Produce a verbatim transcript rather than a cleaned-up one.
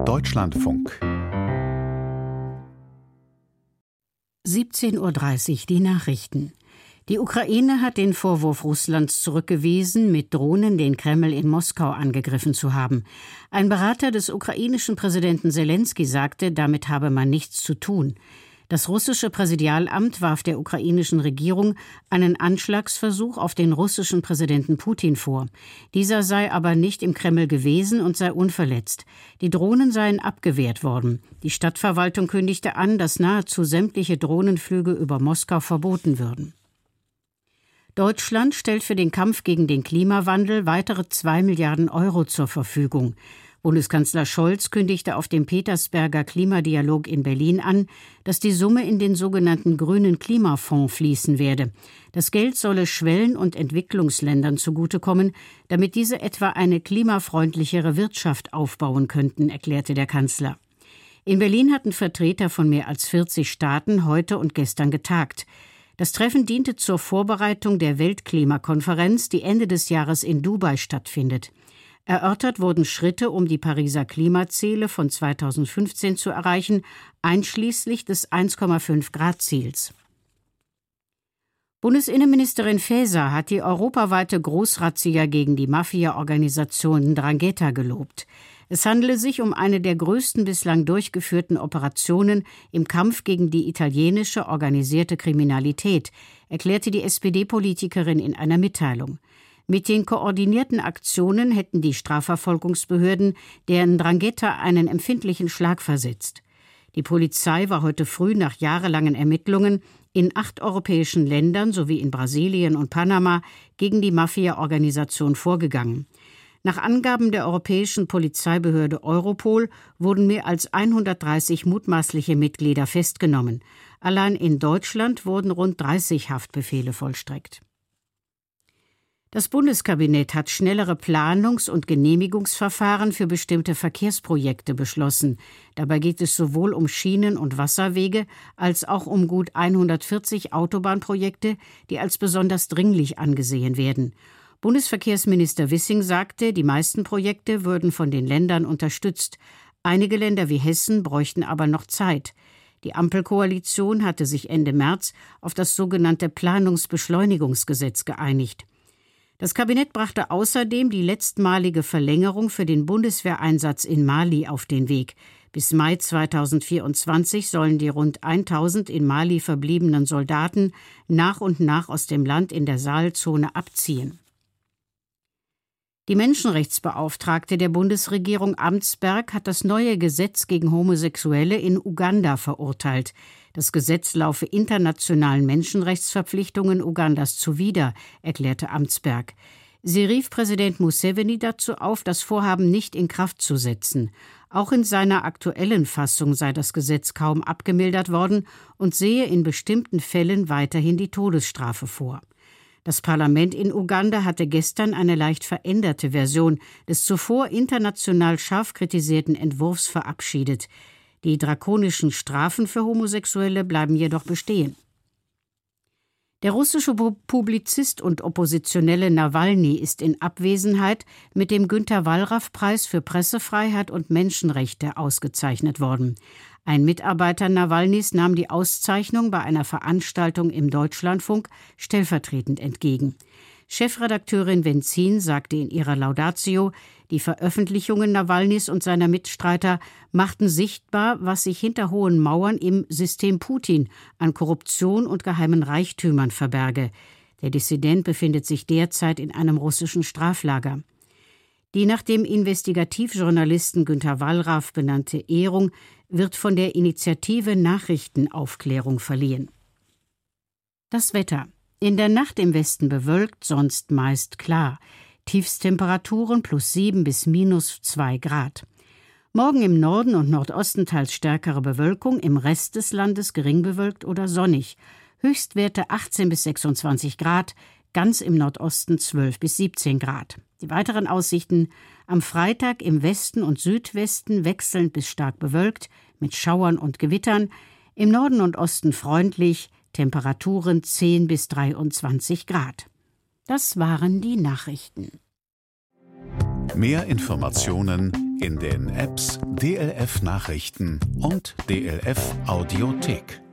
Deutschlandfunk. siebzehn Uhr dreißig, die Nachrichten. Die Ukraine hat den Vorwurf Russlands zurückgewiesen, mit Drohnen den Kreml in Moskau angegriffen zu haben. Ein Berater des ukrainischen Präsidenten Selenskyj sagte, damit habe man nichts zu tun. Das russische Präsidialamt warf der ukrainischen Regierung einen Anschlagsversuch auf den russischen Präsidenten Putin vor. Dieser sei aber nicht im Kreml gewesen und sei unverletzt. Die Drohnen seien abgewehrt worden. Die Stadtverwaltung kündigte an, dass nahezu sämtliche Drohnenflüge über Moskau verboten würden. Deutschland stellt für den Kampf gegen den Klimawandel weitere zwei Milliarden Euro zur Verfügung. Bundeskanzler Scholz kündigte auf dem Petersberger Klimadialog in Berlin an, dass die Summe in den sogenannten Grünen Klimafonds fließen werde. Das Geld solle Schwellen- und Entwicklungsländern zugutekommen, damit diese etwa eine klimafreundlichere Wirtschaft aufbauen könnten, erklärte der Kanzler. In Berlin hatten Vertreter von mehr als vierzig Staaten heute und gestern getagt. Das Treffen diente zur Vorbereitung der Weltklimakonferenz, die Ende des Jahres in Dubai stattfindet. Erörtert wurden Schritte, um die Pariser Klimaziele von zweitausendfünfzehn zu erreichen, einschließlich des eins Komma fünf Grad Ziels. Bundesinnenministerin Faeser hat die europaweite Großrazzia gegen die Mafia-Organisation Ndrangheta gelobt. Es handele sich um eine der größten bislang durchgeführten Operationen im Kampf gegen die italienische organisierte Kriminalität, erklärte die S P D-Politikerin in einer Mitteilung. Mit den koordinierten Aktionen hätten die Strafverfolgungsbehörden der Ndrangheta einen empfindlichen Schlag versetzt. Die Polizei war heute früh nach jahrelangen Ermittlungen in acht europäischen Ländern sowie in Brasilien und Panama gegen die Mafia-Organisation vorgegangen. Nach Angaben der europäischen Polizeibehörde Europol wurden mehr als hundertdreißig mutmaßliche Mitglieder festgenommen. Allein in Deutschland wurden rund dreißig Haftbefehle vollstreckt. Das Bundeskabinett hat schnellere Planungs- und Genehmigungsverfahren für bestimmte Verkehrsprojekte beschlossen. Dabei geht es sowohl um Schienen- und Wasserwege als auch um gut hundertvierzig Autobahnprojekte, die als besonders dringlich angesehen werden. Bundesverkehrsminister Wissing sagte, die meisten Projekte würden von den Ländern unterstützt. Einige Länder wie Hessen bräuchten aber noch Zeit. Die Ampelkoalition hatte sich Ende März auf das sogenannte Planungsbeschleunigungsgesetz geeinigt. Das Kabinett brachte außerdem die letztmalige Verlängerung für den Bundeswehreinsatz in Mali auf den Weg. Bis Mai zweitausendvierundzwanzig sollen die rund tausend in Mali verbliebenen Soldaten nach und nach aus dem Land in der Sahelzone abziehen. Die Menschenrechtsbeauftragte der Bundesregierung Amtsberg hat das neue Gesetz gegen Homosexuelle in Uganda verurteilt. Das Gesetz laufe internationalen Menschenrechtsverpflichtungen Ugandas zuwider, erklärte Amtsberg. Sie rief Präsident Museveni dazu auf, das Vorhaben nicht in Kraft zu setzen. Auch in seiner aktuellen Fassung sei das Gesetz kaum abgemildert worden und sehe in bestimmten Fällen weiterhin die Todesstrafe vor. Das Parlament in Uganda hatte gestern eine leicht veränderte Version des zuvor international scharf kritisierten Entwurfs verabschiedet. Die drakonischen Strafen für Homosexuelle bleiben jedoch bestehen. Der russische Publizist und Oppositionelle Nawalny ist in Abwesenheit mit dem Günter-Wallraff-Preis für Pressefreiheit und Menschenrechte ausgezeichnet worden. Ein Mitarbeiter Nawalnys nahm die Auszeichnung bei einer Veranstaltung im Deutschlandfunk stellvertretend entgegen. Chefredakteurin Wenzin sagte in ihrer Laudatio, die Veröffentlichungen Nawalnys und seiner Mitstreiter machten sichtbar, was sich hinter hohen Mauern im System Putin an Korruption und geheimen Reichtümern verberge. Der Dissident befindet sich derzeit in einem russischen Straflager. Die nach dem Investigativjournalisten Günter Wallraff benannte Ehrung wird von der Initiative Nachrichtenaufklärung verliehen. Das Wetter. In der Nacht im Westen bewölkt, sonst meist klar. Tiefstemperaturen plus sieben bis minus zwei Grad. Morgen im Norden und Nordosten teils stärkere Bewölkung, im Rest des Landes gering bewölkt oder sonnig. Höchstwerte achtzehn bis sechsundzwanzig Grad, ganz im Nordosten zwölf bis siebzehn Grad. Die weiteren Aussichten: am Freitag im Westen und Südwesten wechselnd bis stark bewölkt, mit Schauern und Gewittern, im Norden und Osten freundlich, Temperaturen zehn bis dreiundzwanzig Grad. Das waren die Nachrichten. Mehr Informationen In den Apps D L F Nachrichten und D L F Audiothek.